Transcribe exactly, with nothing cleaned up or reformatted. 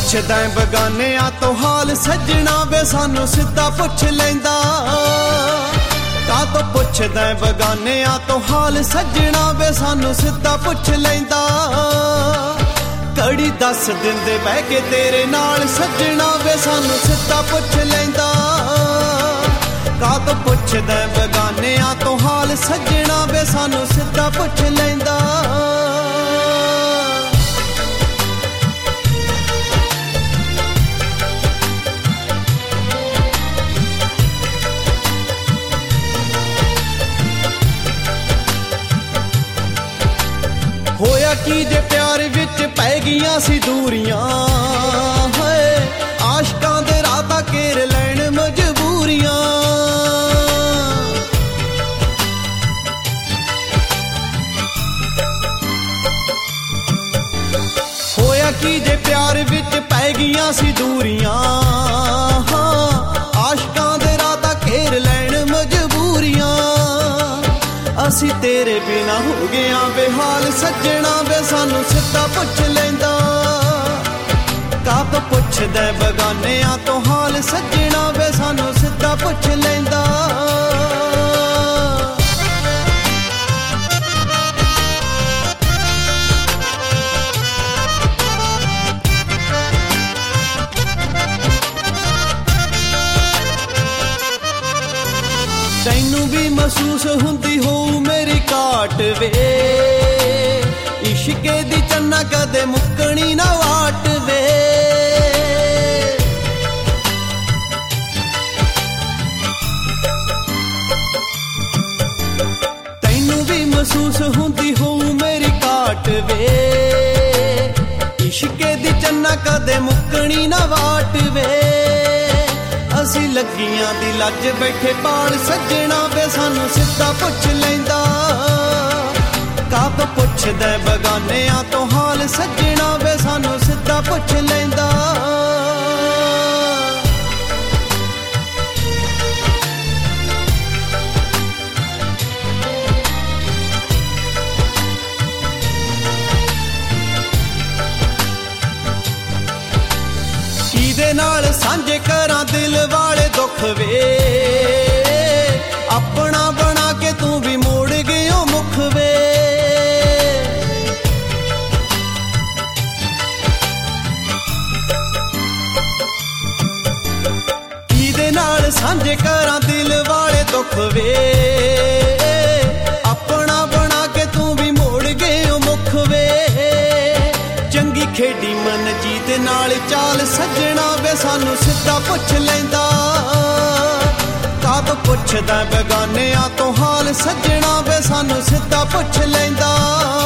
ਪੁੱਛਦਾ ਬਗਾਨਿਆਂ ਤੋਂ ਹਾਲ ਸੱਜਣਾ ਵੇ ਸਾਨੂੰ ਸਿੱਧਾ ਪੁੱਛ ਲੈਂਦਾ ਕਾ ਤੋਂ ਪੁੱਛਦਾ ਬਗਾਨਿਆਂ ਤੋਂ ਹਾਲ ਸੱਜਣਾ ਵੇ ਸਾਨੂੰ ਸਿੱਧਾ ਪੁੱਛ ਲੈਂਦਾ ਘੜੀ ਦੱਸ ਦਿੰਦੇ ਬਹਿ ਕੇ ਤੇਰੇ ਨਾਲ ਸੱਜਣਾ ਵੇ ਸਾਨੂੰ ਸਿੱਧਾ ਪੁੱਛ ਲੈਂਦਾ ਕਾ ਤੋਂ ਪੁੱਛਦਾ ਬਗਾਨਿਆਂ ਤੋਂ ਹਾਲ ਸੱਜਣਾ ਵੇ ਸਾਨੂੰ ਸਿੱਧਾ ਪੁੱਛ ਲੈਂਦਾ ਹੋਇਆ ਕੀ ਜੇ ਪਿਆਰ ਵਿੱਚ ਪੈ ਗਈਆਂ ਸੀ ਦੂਰੀਆਂ ਹਾਏ ਆਸ਼ਕਾਂ ਦੇ ਰਾਤਾਂ ਘੇਰ ਲੈਣ ਮਜਬੂਰੀਆਂ ਹੋਇਆ ਕੀ ਜੇ ਪਿਆਰ ਵਿੱਚ ਪੈ ਗਈਆਂ ਸੀ ਦੂਰੀਆਂ ਹਾਂ ਆਸ਼ਕਾਂ ਦੇ ਰਾਤਾਂ ਘੇਰ ਲੈਣ ਮਜਬੂਰੀਆਂ ਅਸੀਂ ਤੇਰੇ ਬਿਨਾ ਹੋ ਗਿਆ ਬੇਹਾਲ ਸੱਜਣਾ ਵੇ ਸਾਨੂੰ ਸਿੱਧਾ ਪੁੱਛ ਲੈਂਦਾ ਕਾ ਤੋਂ ਪੁੱਛਦਾ ਬਗਾਨਿਆਂ ਤੋਂ ਹਾਲ ਸੱਜਣਾ ਵੇ ਸਾਨੂੰ ਸਿੱਧਾ ਪੁੱਛ ਲੈਂਦਾ ਤੈਨੂੰ ਵੀ ਮਹਿਸੂਸ ਹੁੰਦੀ ਹੋਊ ਮੇਰੀ ਘਾਟ ਵੇ ਇਸ਼ਕੇ ਦੀ ਚੰਨਾ ਕਦੇ ਮੁੱਕਣੀ ਨਾ ਵਾਟ ਵੇ ਤੈਨੂੰ ਵੀ ਮਹਿਸੂਸ ਹੁੰਦੀ ਹੋਊ ਮੇਰੀ ਘਾਟ ਵੇ ਇਸ਼ਕੇ ਦੀ ਚੰਨਾ ਕਦੇ ਮੁੱਕਣੀ ਨਾ ਵਾਟ ਵੇ ਅਸੀਂ ਲੱਗੀਆਂ ਦੀ ਲੱਜ ਬੈਠੇ ਪਾਲ ਸੱਜਣਾ ਵੇ ਸਾਨੂੰ ਸਿੱਧਾ ਪੁੱਛ ਲੈਂਦਾ ਕਾ ਤੋਂ ਪੁੱਛਦਾ ਬਗਾਨਿਆਂ ਤੋਂ ਹਾਲ ਸੱਜਣਾ ਵੇ ਸਾਨੂੰ ਸਿੱਧਾ ਪੁੱਛ ਲੈਂਦਾ ਕਿਹਦੇ ਨਾਲ ਸਾਂਝੇ ਕਰਾਂ ਦਿਲ ਵਾਲੇ ਦੁੱਖ ਵੇ ਆਪਣਾ ਬਣਾ ਕੇ ਤੂੰ ਵੀ ਮੋੜ ਗਿਓ ਮੁਖ ਵੇ ਕਿਹਦੇ ਨਾਲ ਸਾਂਝੇ ਕਰਾਂ ਦਿਲ ਵਾਲੇ ਦੁੱਖ ਵੇ ਆਪਣਾ ਬਣਾ ਕੇ ਤੂੰ ਵੀ ਮੋੜ ਗਿਓ ਮੁਖ ਵੇ ਚੰਗੀ ਖੇਡੀ ਮਨਜੀਤ ਨਾਲ ਚਾਲ ਸੱਜਣਾ ਵੇ ਸਾਨੂੰ ਸਿੱਧਾ ਪੁੱਛ ਲੈਂਦਾ ਕਾ ਤੋਂ ਪੁੱਛਦਾ ਬਗਾਨਿਆਂ ਤੋਂ ਹਾਲ ਸੱਜਣਾ ਵੇ ਸਾਨੂੰ ਸਿੱਧਾ ਪੁੱਛ ਲੈਂਦਾ